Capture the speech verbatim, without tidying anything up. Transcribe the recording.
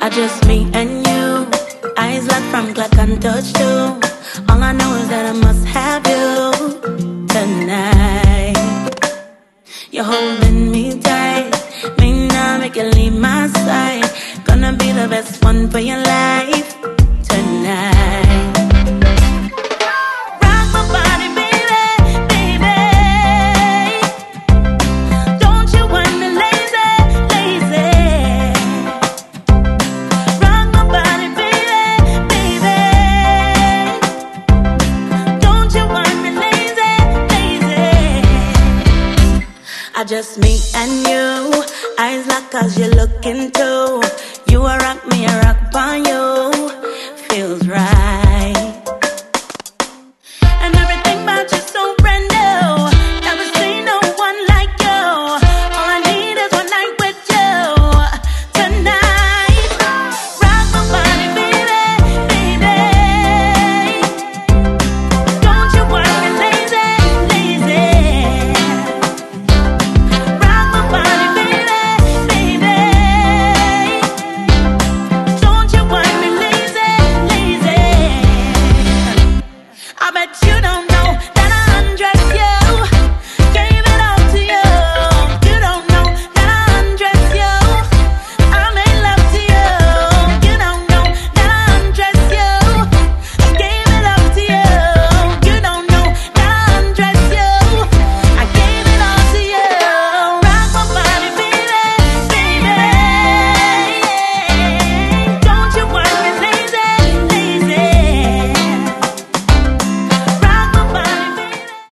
I just me and you, eyes locked from clock and touch too. All I know is that I must have you tonight. You're holding me tight, may not make you leave my side. Gonna be the best one for your life tonight. Rock my body, baby, baby. Don't you want me lazy, lazy? Rock my body, baby, baby. Don't you want me lazy, lazy? I just me and you, eyes locked cause you're looking too. You a rock me, a rock on you, feels right.